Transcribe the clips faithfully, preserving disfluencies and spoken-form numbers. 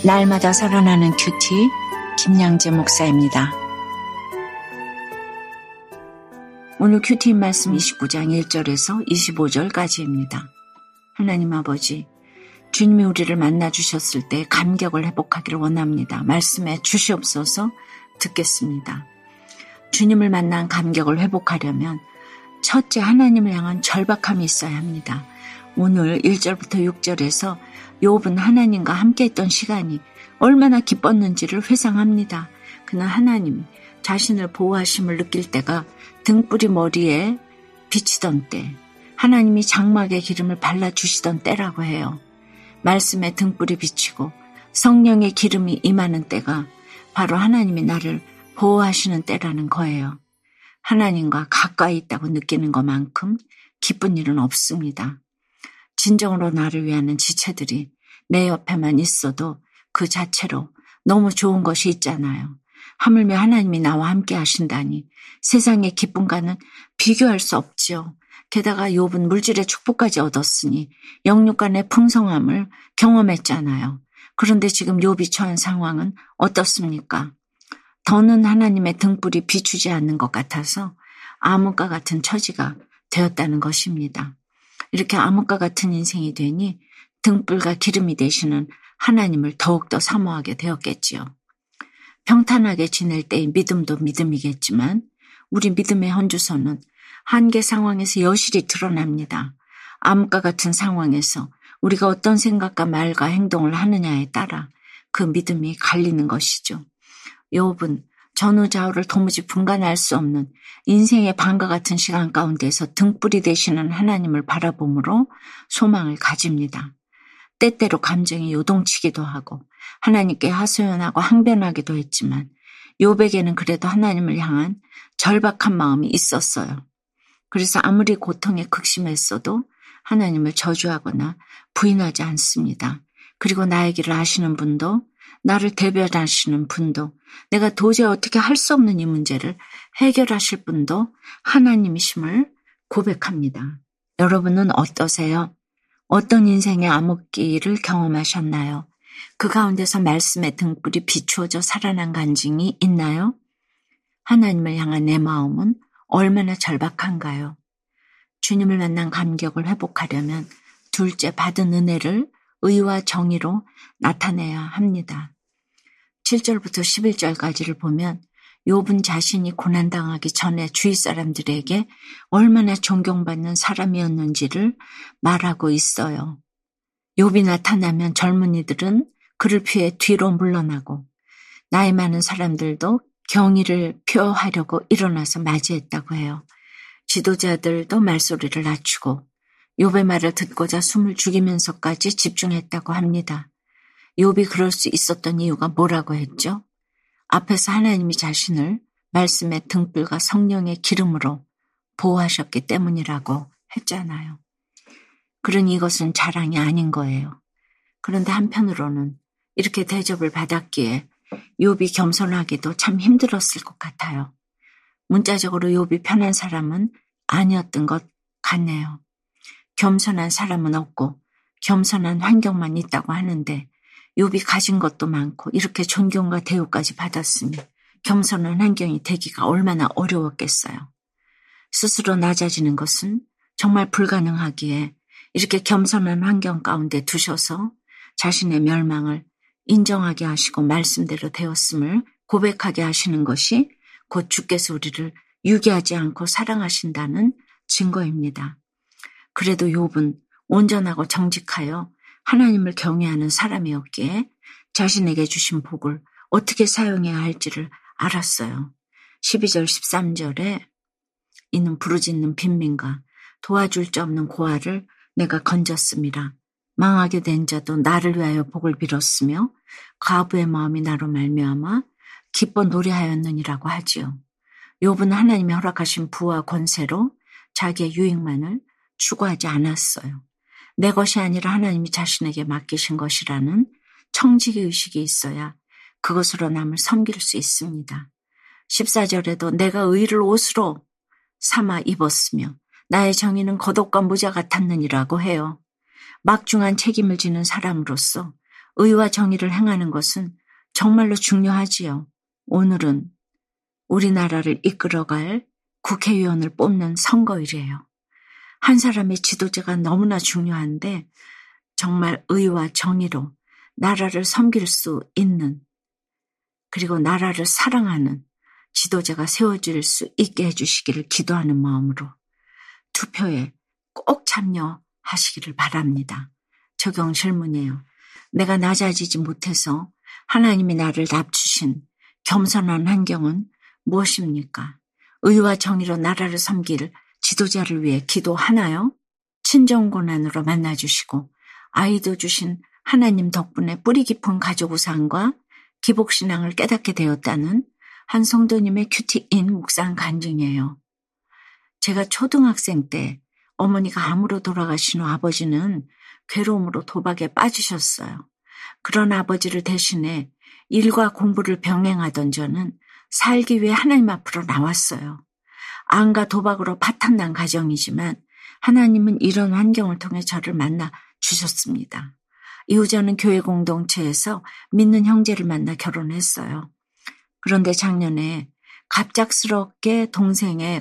날마다 살아나는 큐티 김양재 목사입니다. 오늘 큐티 말씀 이십구 장 일 절에서 이십오 절까지입니다. 하나님 아버지, 주님이 우리를 만나주셨을 때 감격을 회복하기를 원합니다. 말씀에 주시옵소서. 듣겠습니다. 주님을 만난 감격을 회복하려면 첫째, 하나님을 향한 절박함이 있어야 합니다. 오늘 일 절부터 육 절에서 욥은 하나님과 함께했던 시간이 얼마나 기뻤는지를 회상합니다. 그는 하나님이 자신을 보호하심을 느낄 때가 등불이 머리에 비치던 때, 하나님이 장막에 기름을 발라주시던 때라고 해요. 말씀에 등불이 비치고 성령의 기름이 임하는 때가 바로 하나님이 나를 보호하시는 때라는 거예요. 하나님과 가까이 있다고 느끼는 것만큼 기쁜 일은 없습니다. 진정으로 나를 위하는 지체들이 내 옆에만 있어도 그 자체로 너무 좋은 것이 있잖아요. 하물며 하나님이 나와 함께 하신다니 세상의 기쁨과는 비교할 수 없지요. 게다가 욥은 물질의 축복까지 얻었으니 영육간의 풍성함을 경험했잖아요. 그런데 지금 욥이 처한 상황은 어떻습니까? 더는 하나님의 등불이 비추지 않는 것 같아서 암흑과 같은 처지가 되었다는 것입니다. 이렇게 암흑과 같은 인생이 되니 등불과 기름이 되시는 하나님을 더욱더 사모하게 되었겠지요. 평탄하게 지낼 때의 믿음도 믿음이겠지만 우리 믿음의 헌주소는 한계 상황에서 여실히 드러납니다. 암흑과 같은 상황에서 우리가 어떤 생각과 말과 행동을 하느냐에 따라 그 믿음이 갈리는 것이죠. 욥은 전후좌우를 도무지 분간할 수 없는 인생의 밤과 같은 시간 가운데서 등불이 되시는 하나님을 바라봄으로 소망을 가집니다. 때때로 감정이 요동치기도 하고 하나님께 하소연하고 항변하기도 했지만 욥에게는 그래도 하나님을 향한 절박한 마음이 있었어요. 그래서 아무리 고통에 극심했어도 하나님을 저주하거나 부인하지 않습니다. 그리고 나의 길을 아시는 분도 나를 대변하시는 분도 내가 도저히 어떻게 할 수 없는 이 문제를 해결하실 분도 하나님이심을 고백합니다. 여러분은 어떠세요? 어떤 인생의 암흑기를 경험하셨나요? 그 가운데서 말씀의 등불이 비추어져 살아난 간증이 있나요? 하나님을 향한 내 마음은 얼마나 절박한가요? 주님을 만난 감격을 회복하려면 둘째, 받은 은혜를 의와 정의로 나타내야 합니다. 칠 절부터 십일 절까지를 보면 욥은 자신이 고난당하기 전에 주위 사람들에게 얼마나 존경받는 사람이었는지를 말하고 있어요. 욥이 나타나면 젊은이들은 그를 피해 뒤로 물러나고 나이 많은 사람들도 경의를 표하려고 일어나서 맞이했다고 해요. 지도자들도 말소리를 낮추고 욥의 말을 듣고자 숨을 죽이면서까지 집중했다고 합니다. 욥이 그럴 수 있었던 이유가 뭐라고 했죠? 앞에서 하나님이 자신을 말씀의 등불과 성령의 기름으로 보호하셨기 때문이라고 했잖아요. 그러니 이것은 자랑이 아닌 거예요. 그런데 한편으로는 이렇게 대접을 받았기에 욥이 겸손하기도 참 힘들었을 것 같아요. 문자적으로 욥이 편한 사람은 아니었던 것 같네요. 겸손한 사람은 없고 겸손한 환경만 있다고 하는데 욥이 가진 것도 많고 이렇게 존경과 대우까지 받았으니 겸손한 환경이 되기가 얼마나 어려웠겠어요. 스스로 낮아지는 것은 정말 불가능하기에 이렇게 겸손한 환경 가운데 두셔서 자신의 멸망을 인정하게 하시고 말씀대로 되었음을 고백하게 하시는 것이 곧 주께서 우리를 유기하지 않고 사랑하신다는 증거입니다. 그래도 욥은 온전하고 정직하여 하나님을 경외하는 사람이었기에 자신에게 주신 복을 어떻게 사용해야 할지를 알았어요. 십이 절 십삼 절에 이는 부르짖는 빈민과 도와줄 자 없는 고아를 내가 건졌음이라. 망하게 된 자도 나를 위하여 복을 빌었으며 과부의 마음이 나로 말미암아 기뻐 노래하였느니라고 하지요. 욥은 하나님이 허락하신 부와 권세로 자기의 유익만을 추구하지 않았어요. 내 것이 아니라 하나님이 자신에게 맡기신 것이라는 청지의식이 있어야 그것으로 남을 섬길 수 있습니다. 십사 절에도 내가 의를 옷으로 삼아 입었으며 나의 정의는 겉옷과 모자 같았느니라고 해요. 막중한 책임을 지는 사람으로서 의와 정의를 행하는 것은 정말로 중요하지요. 오늘은 우리나라를 이끌어갈 국회의원을 뽑는 선거일이에요. 한 사람의 지도자가 너무나 중요한데 정말 의와 정의로 나라를 섬길 수 있는, 그리고 나라를 사랑하는 지도자가 세워질 수 있게 해주시기를 기도하는 마음으로 투표에 꼭 참여하시기를 바랍니다. 적용 질문이에요. 내가 낮아지지 못해서 하나님이 나를 낮추신 겸손한 환경은 무엇입니까? 의와 정의로 나라를 섬길 지도자를 위해 기도하나요? 친정고난으로 만나주시고 아이도 주신 하나님 덕분에 뿌리 깊은 가족 우상과 기복신앙을 깨닫게 되었다는 한 성도님의 큐티인 묵상 간증이에요. 제가 초등학생 때 어머니가 암으로 돌아가신 후 아버지는 괴로움으로 도박에 빠지셨어요. 그런 아버지를 대신해 일과 공부를 병행하던 저는 살기 위해 하나님 앞으로 나왔어요. 암과 도박으로 파탄난 가정이지만 하나님은 이런 환경을 통해 저를 만나 주셨습니다. 이후 저는 교회 공동체에서 믿는 형제를 만나 결혼했어요. 그런데 작년에 갑작스럽게 동생의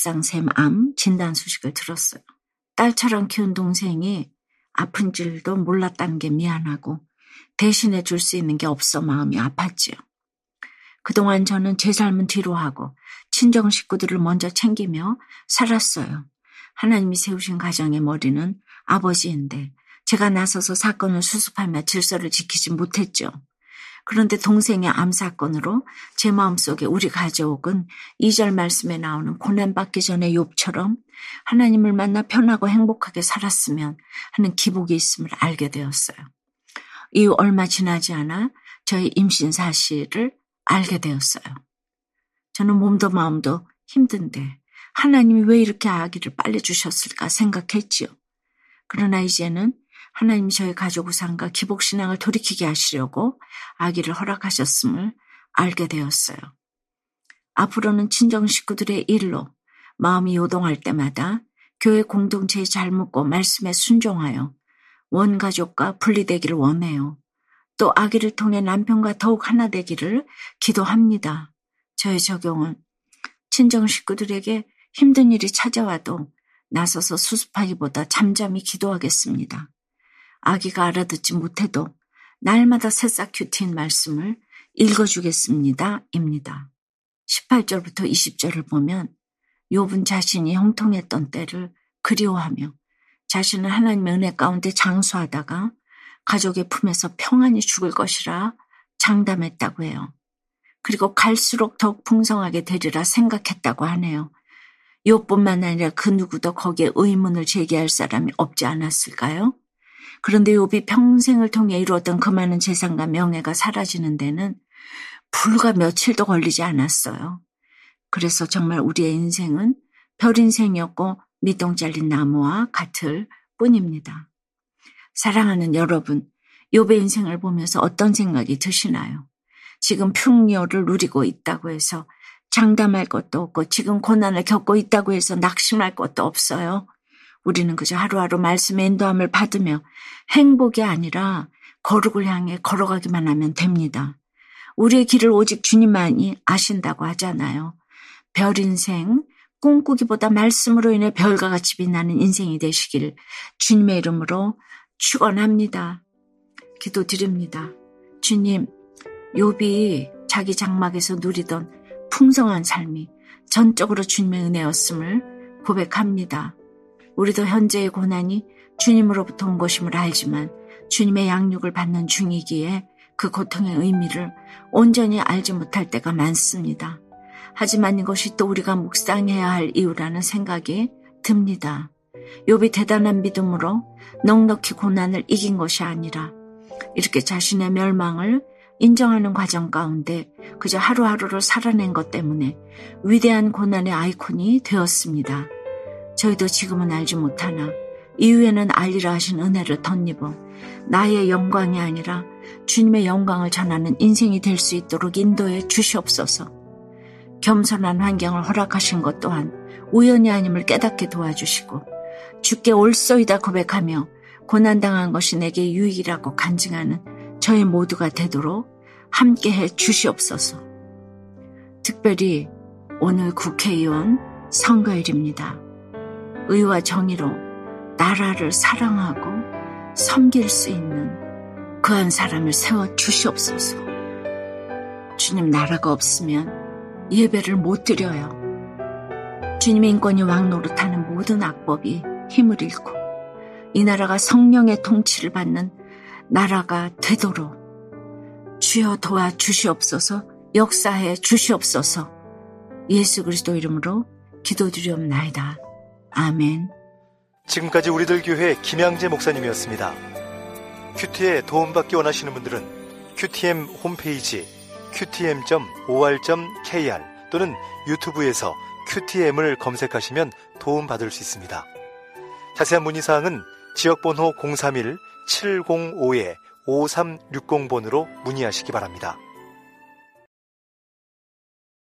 갑상샘암 진단 소식을 들었어요. 딸처럼 키운 동생이 아픈 줄도 몰랐다는 게 미안하고 대신해 줄 수 있는 게 없어 마음이 아팠지요. 그동안 저는 제 삶은 뒤로 하고 친정 식구들을 먼저 챙기며 살았어요. 하나님이 세우신 가정의 머리는 아버지인데 제가 나서서 사건을 수습하며 질서를 지키지 못했죠. 그런데 동생의 암 사건으로 제 마음속에 우리 가족은 이 절 말씀에 나오는 고난받기 전에 욥처럼 하나님을 만나 편하고 행복하게 살았으면 하는 기복이 있음을 알게 되었어요. 이후 얼마 지나지 않아 저의 임신 사실을 알게 되었어요. 저는 몸도 마음도 힘든데 하나님이 왜 이렇게 아기를 빨리 주셨을까 생각했지요. 그러나 이제는 하나님이 저희 가족 우상과 기복신앙을 돌이키게 하시려고 아기를 허락하셨음을 알게 되었어요. 앞으로는 친정 식구들의 일로 마음이 요동할 때마다 교회 공동체에 잘 묻고 말씀에 순종하여 원가족과 분리되기를 원해요. 또 아기를 통해 남편과 더욱 하나 되기를 기도합니다. 저의 적용은 친정 식구들에게 힘든 일이 찾아와도 나서서 수습하기보다 잠잠히 기도하겠습니다. 아기가 알아듣지 못해도 날마다 새싹 큐티인 말씀을 읽어주겠습니다. 입니다. 십팔 절부터 이십 절을 보면 욥은 자신이 형통했던 때를 그리워하며 자신은 하나님의 은혜 가운데 장수하다가 가족의 품에서 평안히 죽을 것이라 장담했다고 해요. 그리고 갈수록 더욱 풍성하게 되리라 생각했다고 하네요. 욥뿐만 아니라 그 누구도 거기에 의문을 제기할 사람이 없지 않았을까요? 그런데 욥이 평생을 통해 이루었던 그 많은 재산과 명예가 사라지는 데는 불과 며칠도 걸리지 않았어요. 그래서 정말 우리의 인생은 별 인생이었고 밑동 잘린 나무와 같을 뿐입니다. 사랑하는 여러분, 욥의 인생을 보면서 어떤 생각이 드시나요? 지금 풍요를 누리고 있다고 해서 장담할 것도 없고 지금 고난을 겪고 있다고 해서 낙심할 것도 없어요. 우리는 그저 하루하루 말씀의 인도함을 받으며 행복이 아니라 거룩을 향해 걸어가기만 하면 됩니다. 우리의 길을 오직 주님만이 아신다고 하잖아요. 별 인생, 꿈꾸기보다 말씀으로 인해 별과 같이 빛나는 인생이 되시길 주님의 이름으로 축원합니다. 기도드립니다. 주님, 욥이 자기 장막에서 누리던 풍성한 삶이 전적으로 주님의 은혜였음을 고백합니다. 우리도 현재의 고난이 주님으로부터 온 것임을 알지만 주님의 양육을 받는 중이기에 그 고통의 의미를 온전히 알지 못할 때가 많습니다. 하지만 이것이 또 우리가 묵상해야 할 이유라는 생각이 듭니다. 욥이 대단한 믿음으로 넉넉히 고난을 이긴 것이 아니라 이렇게 자신의 멸망을 인정하는 과정 가운데 그저 하루하루를 살아낸 것 때문에 위대한 고난의 아이콘이 되었습니다. 저희도 지금은 알지 못하나 이후에는 알리라 하신 은혜를 덧입어 나의 영광이 아니라 주님의 영광을 전하는 인생이 될 수 있도록 인도해 주시옵소서. 겸손한 환경을 허락하신 것 또한 우연이 아님을 깨닫게 도와주시고 주께 올소이다 고백하며 고난당한 것이 내게 유익이라고 간증하는 저희 모두가 되도록 함께해 주시옵소서. 특별히 오늘 국회의원 선거일입니다. 의와 정의로 나라를 사랑하고 섬길 수 있는 그한 사람을 세워 주시옵소서. 주님, 나라가 없으면 예배를 못 드려요. 주님, 인권이 왕노릇하는 모든 악법이 힘을 잃고 이 나라가 성령의 통치를 받는 나라가 되도록 주여 도와주시옵소서. 역사해 주시옵소서. 예수 그리스도 이름으로 기도드리옵나이다. 아멘. 지금까지 우리들 교회 김양재 목사님이었습니다. 큐티에 도움받기 원하시는 분들은 큐티엠 홈페이지 큐티엠 닷 오알 닷 케이알 또는 유튜브에서 큐티엠을 검색하시면 도움받을 수 있습니다. 자세한 문의사항은 지역번호 공삼일 칠공오 오삼육공 번으로 문의하시기 바랍니다.